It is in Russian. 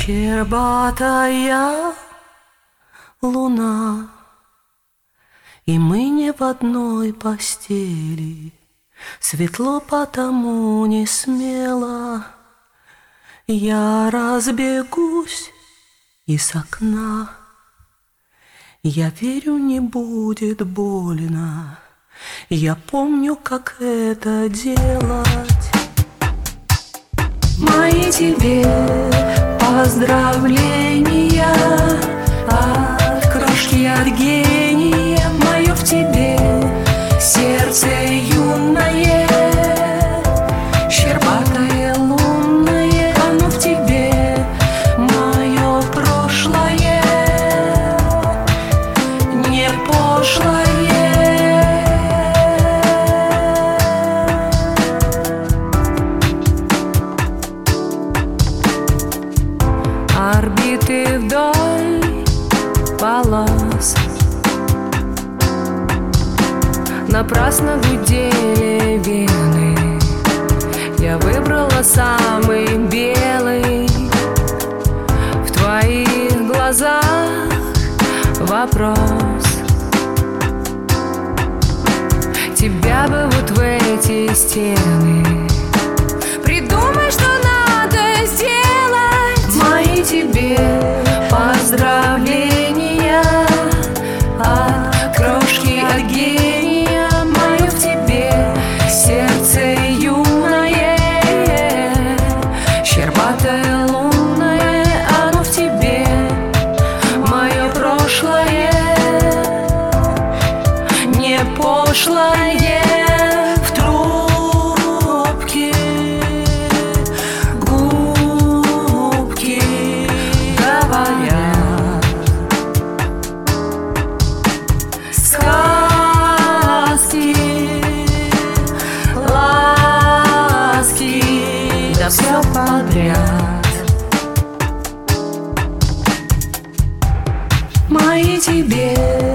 Щербатая луна, и мы не в одной постели. Светло потому не смело я разбегусь из окна. Я верю, не будет больно. Я помню, как это делать. Мои тебе поздравления от крошки, от гения. Мое в тебе сердце юное, щербатое лунное. Оно в тебе мое прошлое, не пошлое. Орбиты вдоль полос напрасно гудели вены. Я выбрала самый белый. В твоих глазах вопрос. Тебя бы вот в эти стены. Придумай, что надо сделать. Мои тебе поздравления от крошки, от гения. Мое в тебе сердце юное, щербатое лунное. Оно в тебе мое прошлое, не пошлое. В трубке губки говорят сказки, ласки, да все подряд. Мои тебе